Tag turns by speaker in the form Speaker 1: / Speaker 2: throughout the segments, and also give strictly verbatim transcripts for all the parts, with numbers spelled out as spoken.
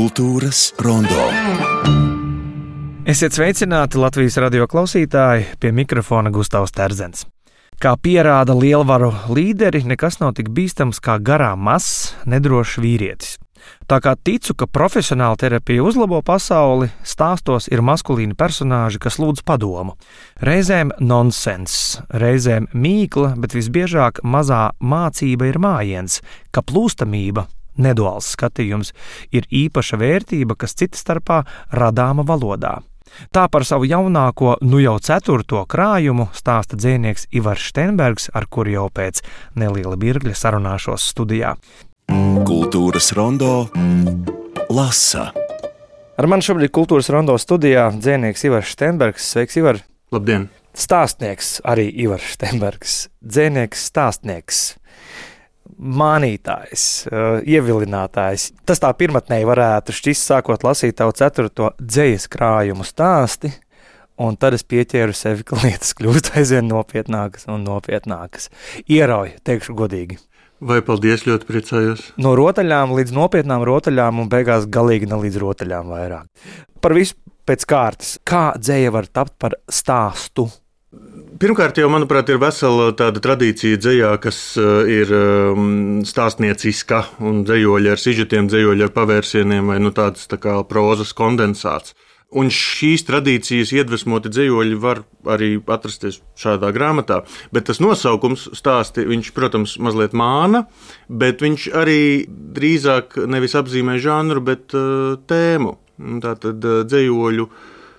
Speaker 1: Kultūras rondo.
Speaker 2: Esiet sveicināti Latvijas radio klausītāji, pie mikrofona Gustavs Terzens. Kā pierāda lielvaru līderi, nekas nav tik bīstams kā garām mazs, nedrošs vīrietis. Tā kā ticu, ka profesionāla terapija uzlabo pasauli, stāstos ir maskulīni personāži, kas lūdz padomu. Reizēm nonsens, reizēm mīkla, bet visbiežāk mazā mācība ir mājiens, ka plūstamība, neduāls skatījums, ir īpaša vērtība, kas cita starpā radāma valodā. Tā par savu jaunāko, nu jau ceturto krājumu stāsta dzejnieks Ivars Šteinbergs, ar kuru jau pēc neliela mirkļa sarunāšos studijā.
Speaker 1: Kultūras rondo lasa.
Speaker 2: Ar mani šobrīd Kultūras rondo studijā dzejnieks Ivars Šteinbergs. Sveiks, Ivar!
Speaker 3: Labdien!
Speaker 2: Stāstnieks arī Ivars Šteinbergs. Dzejnieks, stāstnieks, mānītājs, ievilinātājs. Tas tā pirmatnēji varētu šķist, sākot lasīt tavu ceturto dzejas krājumu stāsti, un tad es pieķēru sevi, ka lietas kļūst aizvien nopietnākas un nopietnākas. Ierauj, teikšu godīgi.
Speaker 3: Vai paldies, ļoti priecājos.
Speaker 2: No rotaļām līdz nopietnām rotaļām un beigās galīgi ne līdz rotaļām vairāk. Par visu pēc kārtas. Kā dzeja var tapt par stāstu?
Speaker 3: Pirmkārt, jau, manuprāt, ir vesela tāda tradīcija dzejā, kas ir stāstnieciska un dzejoļi ar sižetiem, dzejoļi ar pavērsieniem vai nu tāds tā kā prozas kondensāts. Un šīs tradīcijas iedvesmoti dzejoļi var arī atrasties šādā grāmatā, bet tas nosaukums stāsti, viņš, protams, mazliet māna, bet viņš arī drīzāk nevis apzīmē žanru, bet uh, tēmu. Tātad uh, dzejoļu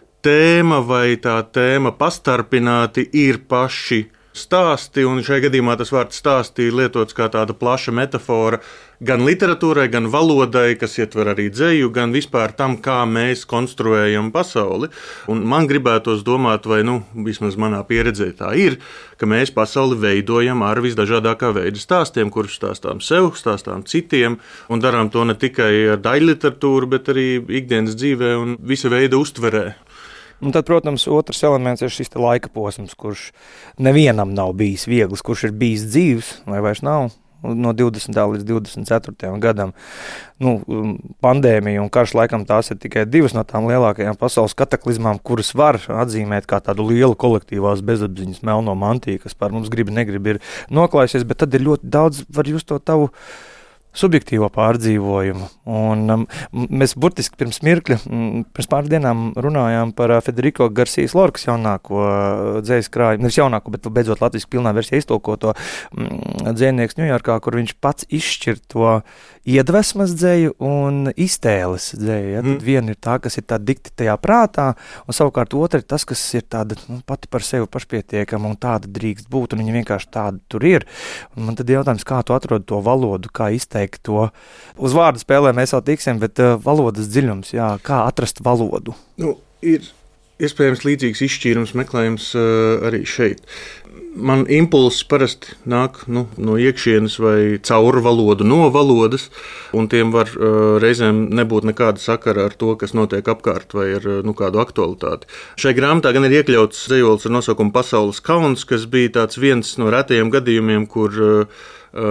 Speaker 3: tēma vai tā tēma pastarpināti ir paši stāsti, un šajā gadījumā tas vārds stāsti ir lietots kā tāda plaša metafora gan literatūrai, gan valodai, kas ietver arī dzeju, gan vispār tam, kā mēs konstruējam pasauli. Un man gribētos domāt, vai nu, vismaz manā pieredzē tā ir, ka mēs pasauli veidojam ar visdažādākā veida stāstiem, kurus stāstām sev, stāstām citiem, un darām to ne tikai ar daļliteratūru, bet arī ikdienas dzīvē un visa veida uztverē.
Speaker 2: Un tad, protams, otrs elements ir šis laika posms, kurš nevienam nav bijis viegls, kurš ir bijis dzīvs, vai vairs nav, no divdesmitā līdz divdesmit ceturtajam gadam. Nu, pandēmija un karš laikam tās ir tikai divas no tām lielākajām pasaules kataklizmām, kuras var atzīmēt kā tādu lielu kolektīvās bezapziņas melno mantiju, kas par mums grib, negrib ir noklājusies, bet tad ir ļoti daudz, var just to tavu subjektīvo pārdzīvojumu. Un um, mēs burtiski pirms mirkļa, pirms pāris dienām runājām par Federico Garcijas Lorkas jaunāko dzejas krājumu, nevis jaunāko, bet beidzot latviski pilnā versijā iztulkoto dzejnieks Ņujorkā, kur viņš pats izšķir to iedvesmas dzeju un iztēles dzeju. Ja? Tad mm. viena ir tā, kas ir tā dikti tajā prātā, un savukārt otra ir tas, kas ir tāda nu, pati par sevi pašpietiekama un tāda drīkst būt, un viņa vienkārši tāda tur ir. Un man tad jautājums, kā tu atrod to valodu, kā izteikt to. Uz vārdu spēlē mēs vēl tiksim, bet uh, valodas dziļums, jā, kā atrast valodu?
Speaker 3: Nu, ir iespējams līdzīgs izšķīrums meklējums uh, arī šeit. Man impulss parasti nāk nu, no iekšienes vai caur valodu, no valodas, un tiem var uh, reizēm nebūt nekāda sakara ar to, kas notiek apkārt vai ar nu, kādu aktualitāti. Šai grāmatā gan ir iekļauts dzejolis ar nosaukumu Pasaules kauns, kas bija tāds viens no retajiem gadījumiem, kur uh,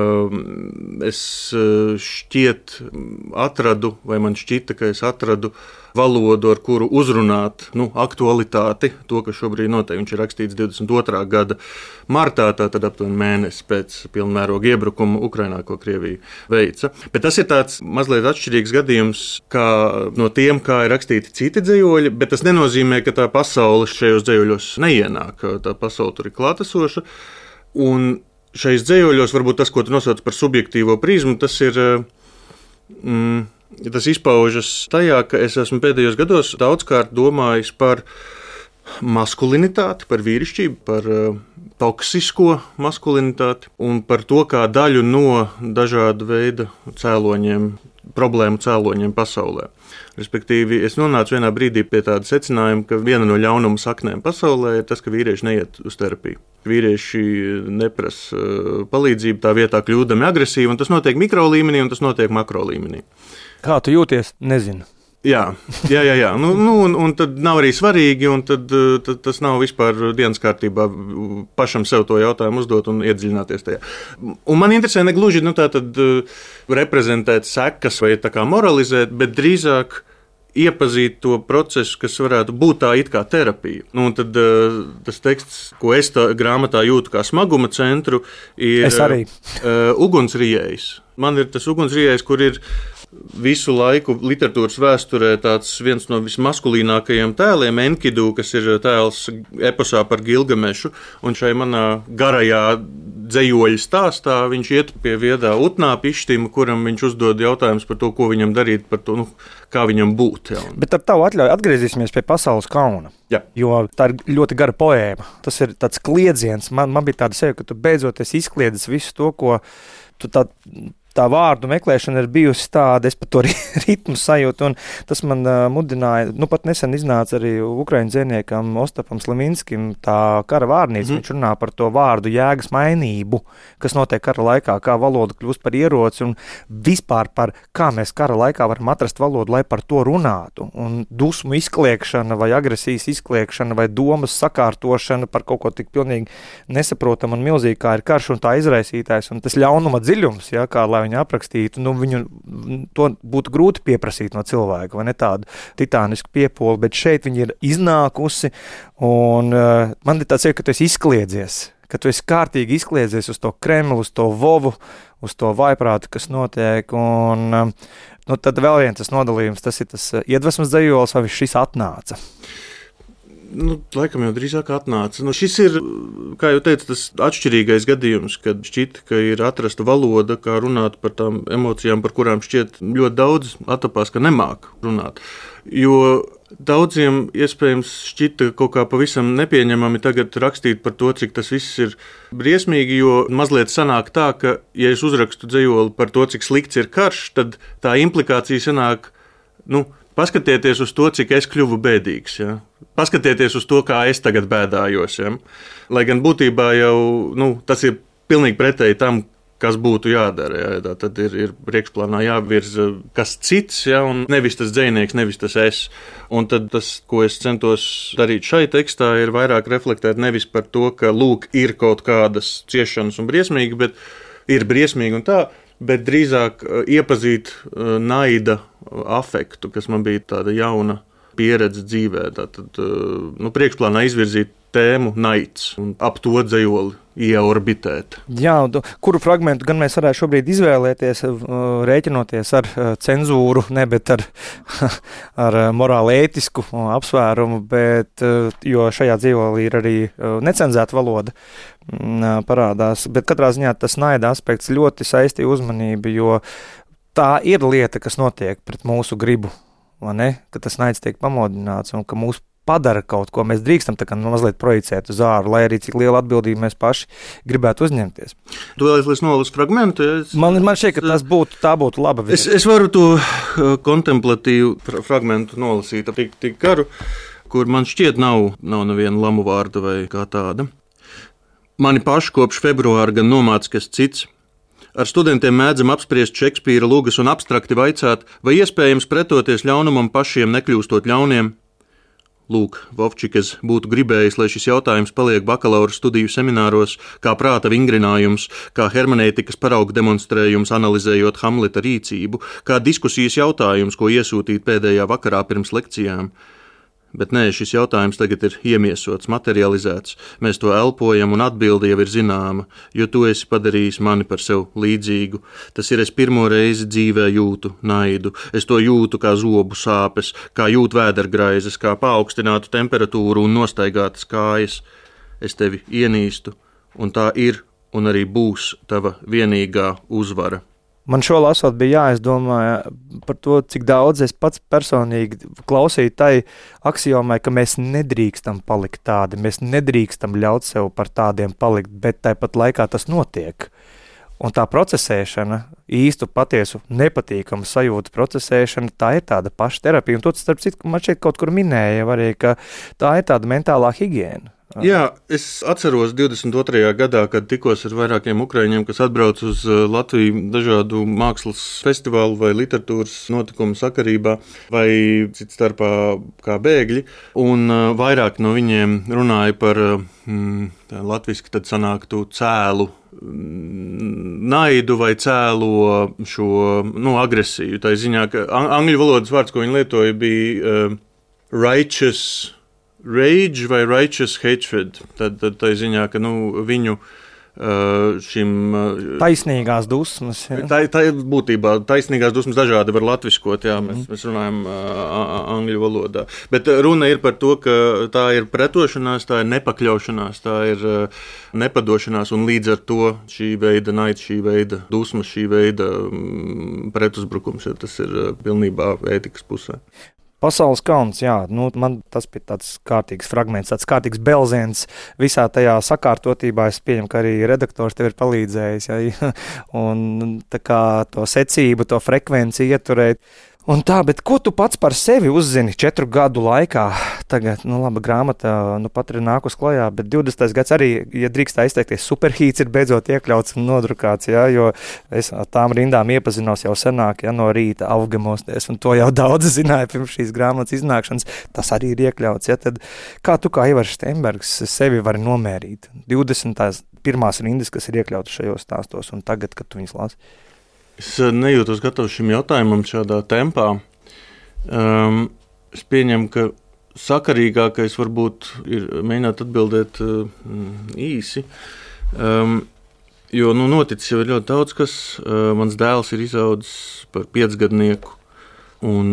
Speaker 3: es šķiet atradu, vai man šķita, ka es atradu valodu, ar kuru uzrunāt nu, aktualitāti, to, kas šobrīd notiek. Viņš ir rakstīts divdesmit otrā gada martā, tātad aptuveni mēnesi pēc pilnmēroga iebrukuma Ukrainā, ko Krievija veica. Bet tas ir tāds mazliet atšķirīgs gadījums kā no tiem, kā ir rakstīti citi dzejoļi, bet tas nenozīmē, ka tā pasaule šajos dzejoļos neienāk. Tā pasaule tur ir klātesoša, un šais dzejoļos varbūt tas, ko tu nosauc par subjektīvo prizmu, tas ir, mm, tas izpaužas tajā, ka es esmu pēdējos gados daudzkārt domājis par maskulinitāti, par vīrišķību, par uh, toksisko maskulinitāti un par to, kā daļu no dažāda veida cēloņiem, problēmu cēloņiem pasaulē. Respektīvi, es nonācu vienā brīdī pie tāda secinājuma, ka viena no ļaunuma saknēm pasaulē ir tas, ka vīrieši neiet uz terapiju. Vīrieši neprasa palīdzību, tā vietā kļūdami agresīvi, un tas notiek mikro līmenī, un tas notiek makro līmenī.
Speaker 2: Kā tu jūties? Nezinu.
Speaker 3: Jā, jā, jā, jā. Nu, nu, un, un tad nav arī svarīgi, un tad, tad tas nav vispār dienas kārtībā pašam sev to jautājumu uzdot un iedziļināties tajā. Un man interesē ne gluži nu, tā tad reprezentēt sekas vai tā kā moralizēt, bet drīzāk iepazīt to procesu, kas varētu būt tā it kā terapija. Nu, un tad tas teksts, ko es tā grāmatā jūtu kā smaguma centru, ir uh, ugunsriejs. Man ir tas ugunsriejs, kur ir visu laiku literatūras vēsturē tāds viens no vismaskulīnākajiem tēliem, Enkidu, kas ir tēls eposā par Gilgamešu, un šai manā garajā dzejoļa stāstā viņš iet pie viedā utnā pišķim, kuram viņš uzdod jautājumus par to, ko viņam darīt, par to, nu, kā viņam būt. Ja.
Speaker 2: Bet ar tavu atļauju atgriezīsimies pie pasaules kauna.
Speaker 3: Jā.
Speaker 2: Jo tā ir ļoti gara poēma. Tas ir tāds kliedziens. Man, man bija tāda seja, ka tu beidzoties izkliedzi visu to, ko tu tā... Tā vārdu meklēšana ir bijusi tāda, es pat to ritmu sajūtu, un tas man uh, mudināja, nu pat nesen iznāca arī ukraiņu dzejniekam Ostapam Slivinskim tā kara vārnīca, mm. viņš runā par to vārdu jēgas mainību, kas notiek kara laikā, kā valoda kļūst par ieroci, un vispār par kā mēs kara laikā varam atrast valodu, lai par to runātu, un dusmu izkliekšana vai agresijas izkliekšana vai domas sakārtošana par kaut ko tik pilnīgi nesaprotam un milzīgi, kā ir karš un tā izraisītājs, un tas ļaunuma dziļums, ja, kā lai viņu aprakstītu, nu viņu to būtu grūti pieprasīt no cilvēka, vai ne tādu titānisku piepoli, bet šeit viņi ir iznākusi, un uh, man ir tāds iek, ka tu esi izkliedzies, ka tu esi kārtīgi izkliedzies uz to Kremlu, uz to Vovu, uz to vaiprātu, kas notiek, un um, nu, tad vēl viens tas nodalījums, tas ir tas iedvesmas dzejols, vai šis atnāca?
Speaker 3: Nu, laikam jau drīzāk atnāca. Nu, šis ir, kā jau teicu, tas atšķirīgais gadījums, kad šķita, ka ir atrasta valoda, kā runāt par tām emocijām, par kurām šķiet ļoti daudz atapās, ka nemāk runāt. Jo daudziem iespējams šķita kaut kā pavisam nepieņemami tagad rakstīt par to, cik tas viss ir briesmīgi, jo mazliet sanāk tā, ka, ja es uzrakstu dzejoli par to, cik slikts ir karš, tad tā implikācija sanāk, nu, paskatieties uz to, cik es kļuvu bēdīgs. Ja? Paskatieties uz to, kā es tagad bēdājos. Ja? Lai gan būtībā jau nu, tas ir pilnīgi pretēji tam, kas būtu jādara. Ja? Tā tad ir, ir priekšplānā jāvirza kas cits, ja? Un nevis tas dzejnieks, nevis tas es. Un tad tas, ko es centos darīt šai tekstā, ir vairāk reflektēt nevis par to, ka lūk, ir kaut kādas ciešanas un briesmīgi, bet ir briesmīgi un tā, bet drīzāk iepazīt naida afektu, kas man bija tāda jauna pieredze dzīvē. Tātad, nu, priekšplānā izvirzīt tēmu naids un ap to dzejoli ieorbitēt.
Speaker 2: Jā, kuru fragmentu gan mēs varētu šobrīd izvēlēties, rēķinoties ar cenzūru, ne, bet ar, ar morāli ētisku apsvērumu, bet, jo šajā dzejolī ir arī necenzēta valoda parādās, bet katrā ziņā tas naida aspekts ļoti saistīja uzmanību, jo tā ir lieta, kas notiek pret mūsu gribu, vai ne? Ka tas naids tiek pamodināts un ka mūs padara kaut ko, mēs drīkstam tā kā mazliet projicēt uz āru, lai arī cik liela atbildība mēs paši gribētu uzņemties.
Speaker 3: Tu vēlēsies nolasīt fragmentu? Ja es...
Speaker 2: Man, man šķiet, ka tas būtu, tā būtu laba vieta.
Speaker 3: Es, es varu to kontemplatīvu fra- fragmentu nolasīt tik, tik garu, kur man šķiet nav, nav neviena lamu vārda vai kā tāda. Mani paši kopš februāra gan nomāca kas cits. Ar studentiem mēdzam apspriest Šekspīra lugas un abstrakti vaicāt, vai iespējams pretoties ļaunumam pašiem nekļūstot ļauniem. Lūk, Vovčikas būtu gribējis, lai šis jautājums paliek bakalaura studiju semināros, kā prāta vingrinājums, kā hermenētikas paraugu demonstrējums, analizējot Hamleta rīcību, kā diskusijas jautājums, ko iesūtīt pēdējā vakarā pirms lekcijām. Bet nē, šis jautājums tagad ir iemiesots, materializēts. Mēs to elpojam un atbilde jau ir zināma, jo tu esi padarījis mani par sev līdzīgu. Tas ir es pirmo reizi dzīvē jūtu naidu. Es to jūtu kā zobu sāpes, kā jūtu vēdergraizes, kā paaugstinātu temperatūru un nostaigātas kājas. Es tevi ienīstu, un tā ir un arī būs tava vienīgā uzvara.
Speaker 2: Man šo lasot bija jāizdomā par to, cik daudz es pats personīgi klausīju tai aksiomai, ka mēs nedrīkstam palikt tādi, mēs nedrīkstam ļaut sev par tādiem palikt, bet tāpat laikā tas notiek. Un tā procesēšana, īstu patiesu nepatīkamu sajūtu procesēšana, tā ir tāda paša terapija. Un to, starp citu, man šeit kaut kur minēja arī, ka tā ir tāda mentālā higiēna.
Speaker 3: Jā, es atceros divdesmit otrajā gadā, kad tikos ar vairākiem ukraiņiem, kas atbrauc uz Latviju dažādu mākslas festivālu vai literatūras notikumu sakarībā, vai cits starpā kā bēgļi, un vairāk no viņiem runāja par mm, latviski tad sanāktu cēlu naidu vai cēlo šo nu, agresiju. Tā ziņā, ka angļu valodas vārds, ko viņi lietoja, bija uh, righteous rage vai righteous hatred. Tad, tad tā ziņā, ka nu, viņu uh, šim... Uh,
Speaker 2: taisnīgās dusmas. Ja?
Speaker 3: Tā, tā ir būtībā taisnīgās dusmas dažādi var latviskot, jā, mēs, mm. mēs runājam uh, angļu valodā. Bet runa ir par to, ka tā ir pretošanās, tā ir nepakļaušanās, tā ir uh, nepadošanās, un līdz ar to šī veida naids, šī veida dusmas, šī veida um, pretuzbrukums, ja tas ir uh, pilnībā ētikas pusē.
Speaker 2: Pasaules kauns, jā, nu, man tas bija tāds kārtīgs fragments, tāds kārtīgs belziens visā tajā sakārtotībā. Es pieņemu, ka arī redaktors tev ir palīdzējis, jā, un tā kā to secību, to frekvenci ieturēt. Un tā, bet ko tu pats par sevi uzzini četru gadu laikā? Tagad, nu laba grāmata, nu pat ir nākus klajā, bet divdesmitais gads arī, ja drīkstā izteikties, superhīts ir beidzot iekļauts un nodrukāts, jā, jo es tām rindām iepazinos jau senāk, ja no rīta aufgemosties, un to jau daudz zināja pirms šīs grāmatas iznākšanas, tas arī ir iekļauts, ja, tad kā tu kā Ivars Steinbergs sevi vari nomērīt? divdesmitās pirmās rindas, kas ir iekļautas šajos stāstos, un tagad, kad tu viņus lasi?
Speaker 3: Es nejūtos gatavs šim jautājumam šādā tempā. Um, es pieņemu, ka sakarīgākais varbūt ir mēģināt atbildēt uh, īsi, um, jo nu, noticis jau ir ļoti daudz, kas uh, mans dēls ir izaudzis par piecgadnieku, un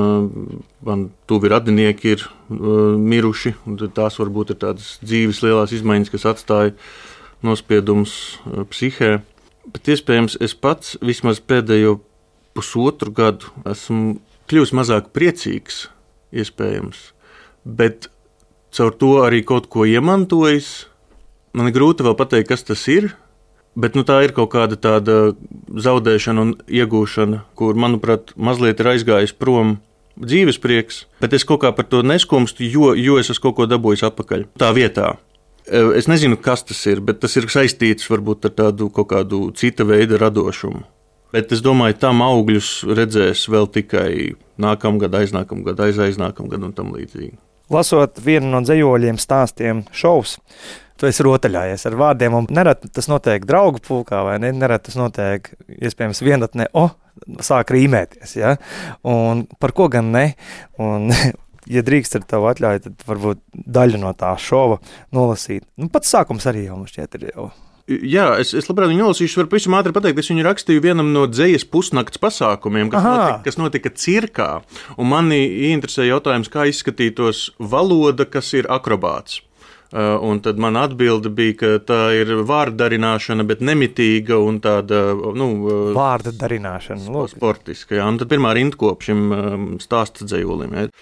Speaker 3: uh, man tuvi radinieki ir uh, miruši, un tās varbūt ir tādas dzīves lielās izmaiņas, kas atstāja nospiedumus uh, psihē. Bet iespējams, es pats vismaz pēdējo pusotru gadu esmu kļuvis mazāk priecīgs, iespējams, bet caur to arī kaut ko iemantojis. Man ir grūti vēl pateikt, kas tas ir, bet nu, tā ir kaut kāda tāda zaudēšana un iegūšana, kur, manuprāt, mazliet ir aizgājis prom dzīves prieks, bet es kaut kā par to neskumstu, jo, jo es esmu kaut ko dabūjis atpakaļ tā vietā. Es nezinu, kas tas ir, bet tas ir saistīts varbūt ar tādu kaut kādu cita veida radošumu. Bet es domāju, tam augļus redzēs vēl tikai nākamgad, aiznākamgad, aizaiznākamgad un tam līdzīgi.
Speaker 2: Lasot vienu no dzejoļiem stāstiem šovs, tu esi rotaļājies ar vārdiem, un nereti tas notiek draugu pulkā, vai ne? Nereti tas notiek, iespējams, vienatnē, o, sāk rīmēties, ja? Un par ko gan ne? Un ja drīkst ar tavu atļauju, tad varbūt daļu no tā šova nolasīt. Nu, pats sākums arī jau mums šķiet ir jau.
Speaker 3: Jā, es, es labprāt viņu nolasīšu, varu pavisam ātri pateikt, es viņu rakstīju vienam no dzejas pusnakts pasākumiem, kas notika, kas notika cirkā, un mani interesē jautājums, kā izskatītos valoda, kas ir akrobāts. Uh, un tad man atbilde bija, ka tā ir vārdarināšana, bet nemitīga un tāda, nu, uh,
Speaker 2: vārdarināšana,
Speaker 3: sportiska, jā, un tad pirmā rindkopa šim um, stāsta dzejolim, jā.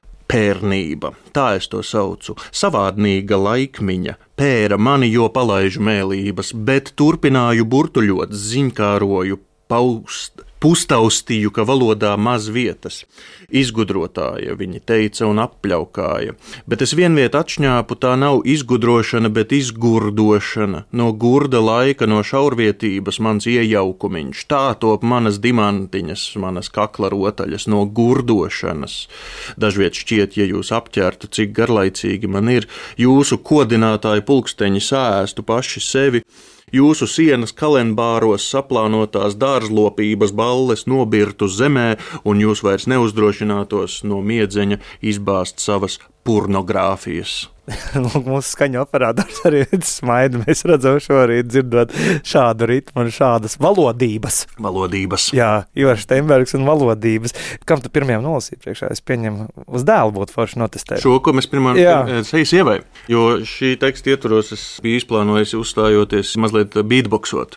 Speaker 3: Pērnība, tā es to saucu, savādnīga laikmiņa, pēra mani, jo palaižu mēlības, bet turpināju burtuļot, ziņkāroju, paust, pustaustīju, ka valodā maz vietas. Izgudrotāja, viņi teica un apļaukāja, bet es vienviet atšņāpu, tā nav izgudrošana, bet izgurdošana. No gurda laika, no šaurvietības mans iejaukumiņš, tā top manas dimantiņas, manas kakla rotaļas, no gurdošanas. Dažviet šķiet, ja jūs apķertu, cik garlaicīgi man ir, jūsu kodinātāju pulksteņi sāēstu paši sevi, jūsu sienas kalenbāros saplānotās dārzlopības balles nobirtu zemē, un jūs vairs neuzdrošinātos no miedzeņa izbāzt savas pornogrāfijas.
Speaker 2: Mūsu skaņu operātors arī smaida. Mēs redzam šorīt dzirdot šādu ritmu un šādas valodības.
Speaker 3: Valodības.
Speaker 2: Jā, Ivars Steinbergs un valodības. Kam tu pirmajam nolasīji priekšā? Es pieņemu, uz dēlu būtu forši notestēt.
Speaker 3: Šo, ko mēs pirmā sejas ievai, jo šī teksta ietvaros es biju izplānojis uzstājoties mazliet beatboxot.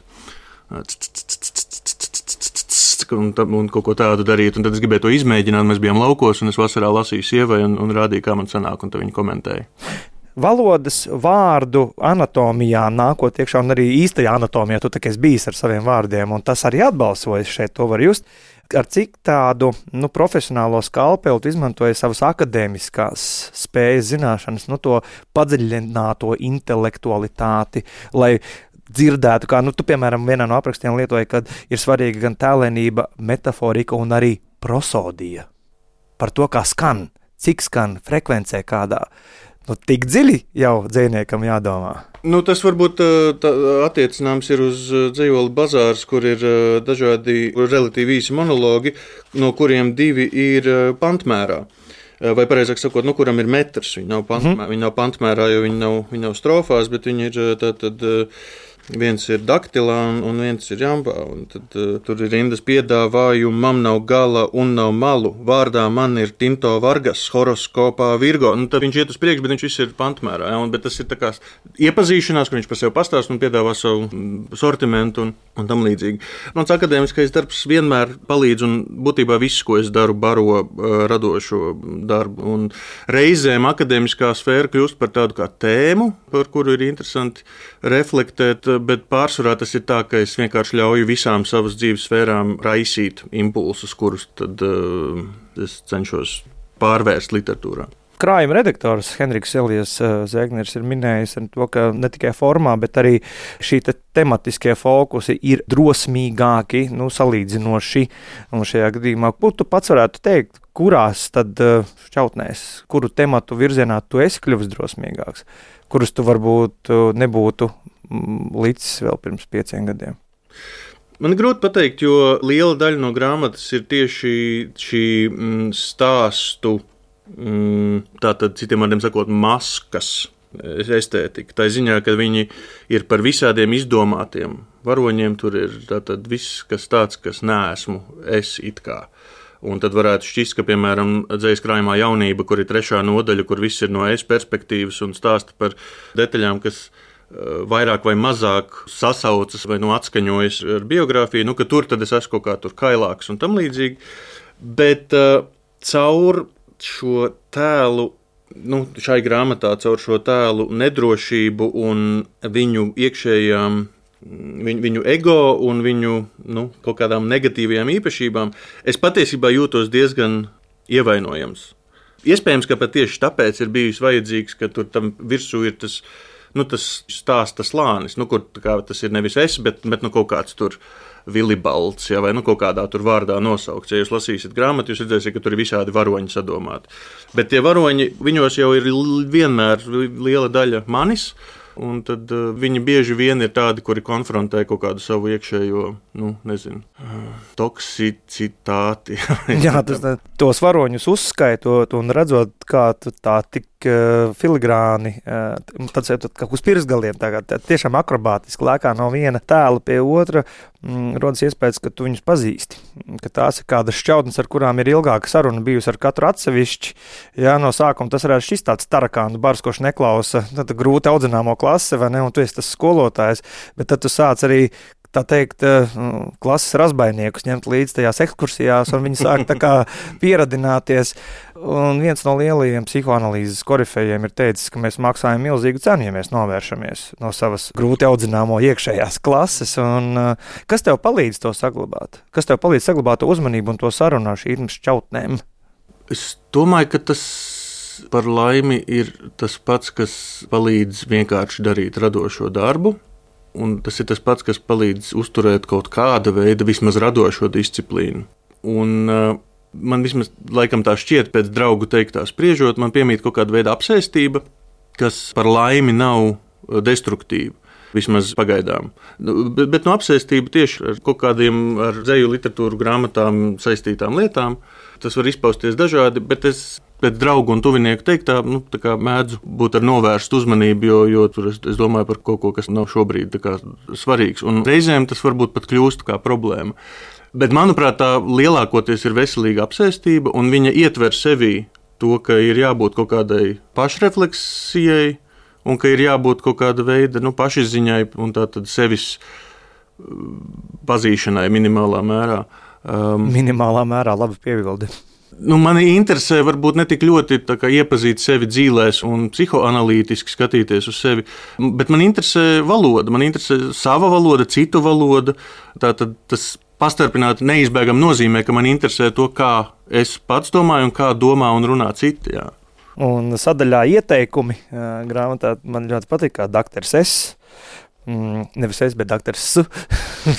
Speaker 3: Un, un kaut ko tādu darīt, un tad es gribēju to izmēģināt, mēs bijām laukos, un es vasarā lasīju sievai un, un rādīju, kā man sanāk, un tad viņi komentēja.
Speaker 2: Valodas vārdu anatomijā nākot iekšā, un arī īstajā anatomijā tu tā kā esi bijis ar saviem vārdiem, un tas arī atbalsojas šeit, to var just. ar cik tādu nu, profesionālo skalpeli tu izmantoji savas akadēmiskās spējas, zināšanas, nu, to padziļināto intelektualitāti, lai dzirdētu, kā, nu, tu, piemēram, vienā no aprakstiem lietoji, kad ir svarīga gan tēlēnība, metaforika un arī prosodija. Par to, kā skan, cik skan, frekvencē kādā. Nu, tik dziļi jau dzejniekam jādomā.
Speaker 3: Nu, tas varbūt tā, attiecināms ir uz dzejoli bazārs, kur ir dažādi relatīvi īsi monologi, no kuriem divi ir pantmērā. Vai pareizāk sakot, nu, kuram ir metrs. Viņi nav pantmērā, mm. viņi nav pantmērā, jo viņi nav, viņi nav strofās, bet viņi ir tātad. Viens ir daktilā un, un viens ir jambā. Tad, uh, tur ir rindas piedāvājumu, man nav gala un nav malu. Vārdā man ir Tinto Vargas, horoskopā Virgo. Nu, tad viņš iet uz priekšu, bet viņš viss ir pantmērā. Ja? Un, bet tas ir tā kā iepazīšanās, kur viņš par sevi pastāst un piedāvā savu sortimentu un, un tam līdzīgi. Mans akadēmiskais darbs vienmēr palīdz un būtībā viss, ko es daru, baro uh, radošo darbu. Un reizēm akadēmiskā sfēra kļūst par tādu kā tēmu, par kuru ir interesanti reflektēt. Bet pārsvarā tas ir tā, ka es vienkārši ļauju visām savas dzīves sfērām raisīt impulsus, kurus tad uh, es cenšos pārvērst literatūrā.
Speaker 2: Krājuma redaktors Henriks Elijas Zēgners ir minējis to, ka ne tikai formā, bet arī šī te tematiskie fokusi ir drosmīgāki, nu, salīdzinoši. Un šajā gadījumā, ko tu pats varētu teikt, kurās tad šķautnēs, kuru tematu virzienā tu esi kļuvis drosmīgāks, kurus tu varbūt nebūtu līdz vēl pirms pieciem gadiem?
Speaker 3: Man ir grūti pateikt, jo liela daļa no grāmatas ir tieši šī mm, stāstu, mm, tātad citiem vārdiem sakot, maskas estētika. Tā ziņā, ka viņi ir par visādiem izdomātiem varoņiem, tur ir tātad viss, kas tāds, kas neesmu es it kā. Un tad varētu šķist, ka, piemēram, dzejas krājumā jaunība, kur ir trešā nodaļa, kur viss ir no es perspektīvas un stāsta par detaļām, kas vairāk vai mazāk sasaucas vai nu atskaņojas ar biogrāfiju, nu, ka tur tad es esmu kaut kā tur kailāks un tam līdzīgi. Bet uh, caur šo tēlu, nu, šai grāmatā, caur šo tēlu nedrošību un viņu iekšējām, viņu, viņu ego un viņu, nu, kaut kādām negatīvajām īpašībām, es patiesībā jūtos diezgan ievainojams. Iespējams, ka pat tieši tāpēc ir bijis vajadzīgs, ka tur tam virsū ir tas, nu, tas stāsta slānis, nu, kur kā, tas ir nevis es, bet, bet nu, kaut kāds tur Vilibalds, ja, vai nu, kaut kādā tur vārdā nosaukts. Ja jūs lasīsiet grāmatu, jūs redzēsiet, ka tur ir visādi varoņi sadomāti. Bet tie varoņi, viņos jau ir vienmēr liela daļa manis, un tad uh, viņi bieži vien ir tādi, kuri konfrontē kaut kādu savu iekšējo, nu, nezinu, toksicitāti.
Speaker 2: Jā, tas, tos varoņus uzskaitot un redzot, kā tā tik uh, filigrāni, uh, tad kā uz pirsgaliem, tā, tā tiešām akrobātiski lēkā no viena tēla pie otra, mm, rodas iespējas, ka tu viņus pazīsti, ka tās ir kādas šķautnes, ar kurām ir ilgāka saruna bijusi ar katru atsevišķi. Jā, no sākuma tas varētu šis tāds tarakānu bars, kurš neklausa, tad grūti audzināmo klase, vai ne, un tu esi tas skolotājs, bet tad tu sāc arī, tā teikt, klases razbainiekus ņemt līdz tajās ekskursijās, un viņi sāk tā kā pieradināties. Un viens no lielajiem psihoanalīzes korifejiem ir teicis, ka mēs maksājam milzīgu cenu, ja mēs novēršamies no savas grūti audzināmo iekšējās klases. Un kas tev palīdz to saglabāt? Kas tev palīdz saglabāt to uzmanību un to sarunu ar šīm šķautnēm?
Speaker 3: Es domāju, ka tas par laimi ir tas pats, kas palīdz vienkārši darīt radošo darbu. Un tas ir tas pats, kas palīdz uzturēt kaut kāda veida vismaz radošo disciplīnu. Un uh, man vismaz laikam tā šķiet pēc draugu teiktā spriežot, man piemīt kaut kāda veida apsēstība, kas par laimi nav destruktīva. Vismaz pagaidām. Bet, bet no apsēstība tieši ar kaut kādiem ar dzeju literatūru grāmatām saistītām lietām, tas var izpausties dažādi, bet es pēc draugu un tuvinieku teiktā, nu, tā kā mēdzu būt ar novērstu uzmanību, jo, jo tur es, es domāju par kaut ko, kas nav šobrīd tā kā svarīgs. Un reizēm tas varbūt pat kļūst kā problēma. Bet, manuprāt, tā lielākoties ir veselīga apsēstība, un viņa ietver sevī to, ka ir jābūt kaut kādai pašrefleksijai, un ka ir jābūt kaut kāda veida nu, pašizziņai un tātad sevis pazīšanai minimālā mērā. Um,
Speaker 2: minimālā mērā, labi piebildi.
Speaker 3: Nu, mani interesē varbūt ne tik ļoti kā, iepazīt sevi dzīlēs un psihoanalītiski skatīties uz sevi, bet man interesē valoda, man interesē sava valoda, citu valoda. Tātad tas pastarpināti neizbēgami nozīmē, ka man interesē to, kā es pats domāju un kā domā un runā citi. Jā.
Speaker 2: Un sadaļā ieteikumi grāmatā man ļoti patīk, kā doktors S. Mm, nevis es, bet doktors S.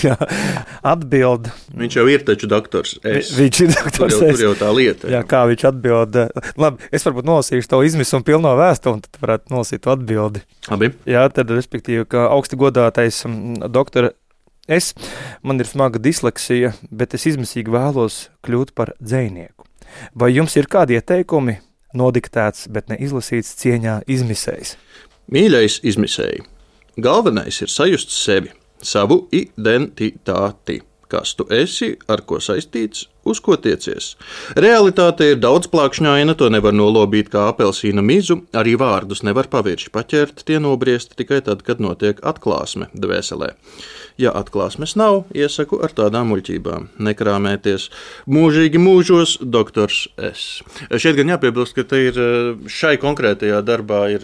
Speaker 2: Atbild.
Speaker 3: Viņš jau ir taču doktors S.
Speaker 2: Vi, viņš ir doktors
Speaker 3: tur jau,
Speaker 2: S.
Speaker 3: Tur jau tā lieta.
Speaker 2: Jā, kā viņš atbild. Labi, es varbūt nolasīšu to izmisumu pilno vēstuli, un tad varētu nolasīt to atbildi.
Speaker 3: Labi.
Speaker 2: Jā, tad respektīvi, ka augsti godātais doktora S. Man ir smaga disleksija, bet es izmisīgi vēlos kļūt par dzejnieku. Vai jums ir kādi ieteikumi? Nodiktēts, bet ne izlasīts cieņā izmisējs.
Speaker 3: Mīļais izmisēji, galvenais ir sajust sevi, savu identitāti. Kas tu esi, ar ko saistīts, uz ko tiecies. Realitāte ir daudzplākšņaina, to nevar nolobīt kā apelsīna mizu, arī vārdus nevar pavirši paķert, tie nobriest tikai tad, kad notiek atklāsme dvēselē. Ja atklāsmes nav, iesaku ar tādām muļķībām nekrāmēties. Mūžīgi mūžos, doktors S. Šeit gan jāpiebilst, ka te ir šai konkrētajā darbā ir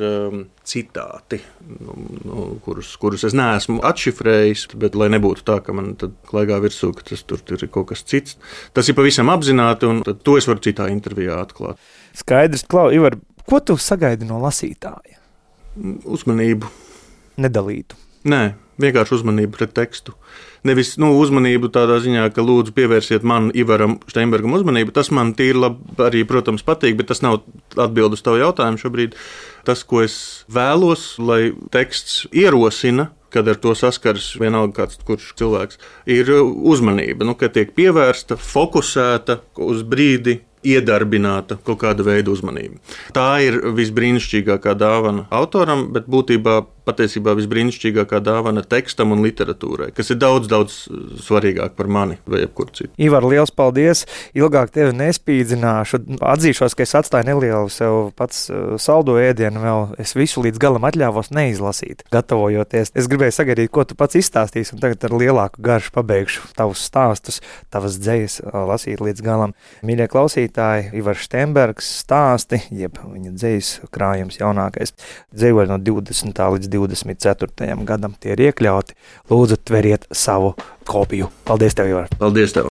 Speaker 3: citāti, nu, kurus, kurus es neesmu atšifrējis, bet lai nebūtu tā, ka man tad klaigā virsū, ka tas tur ir kaut kas cits. Tas ir pavisam apzināti, un to es varu citā intervijā atklāt.
Speaker 2: Skaidrs, Klau, Ivar, ko tu sagaidi no lasītāja?
Speaker 3: Uzmanību.
Speaker 2: Nedalītu.
Speaker 3: Nē, vienkārši uzmanību pret tekstu. Nevis nu, uzmanību tādā ziņā, ka lūdzu pievērsiet man, Ivaram Steinbergam, uzmanību. Tas man tīri labi arī, protams, patīk, bet tas nav atbild uz tavu jautājumu šobrīd. Tas, ko es vēlos, lai teksts ierosina, kad ar to saskars vienalga kāds kurš cilvēks, ir uzmanība, nu, ka tiek pievērsta, fokusēta uz brīdi, iedarbināta kaut kāda veida uzmanība. Tā ir visbrīnišķīgākā dāvana autoram, bet būtībā patiesībā visbrīnišķīgākā dāvana tekstam un literatūrai, kas ir daudz, daudz svarīgāk par mani vai jebkuru citu.
Speaker 2: Ivar, liels paldies! Ilgāk tevi nespīdzināšu. Atzīšos, ka es atstāju nelielu sev pats saldo ēdienu vēl. Es visu līdz galam atļāvos neizlasīt, gatavojoties. Es gribēju sagaidīt, ko tu pats izstāstīsi, un tagad ar lielāku garšu pabeigšu tavus stāstus, tavas dzejas lasīt līdz galam. Mīļie klausītāji, Ivars Steinbergs stāsti, jeb viņa dzejas krājums jaunākais. Dzejoļi no divdesmitā līdz divdesmit ceturtajam gadam tie ir iekļauti. Lūdzu, tveriet savu kopiju. Paldies tev, Ivar!
Speaker 3: Paldies tev!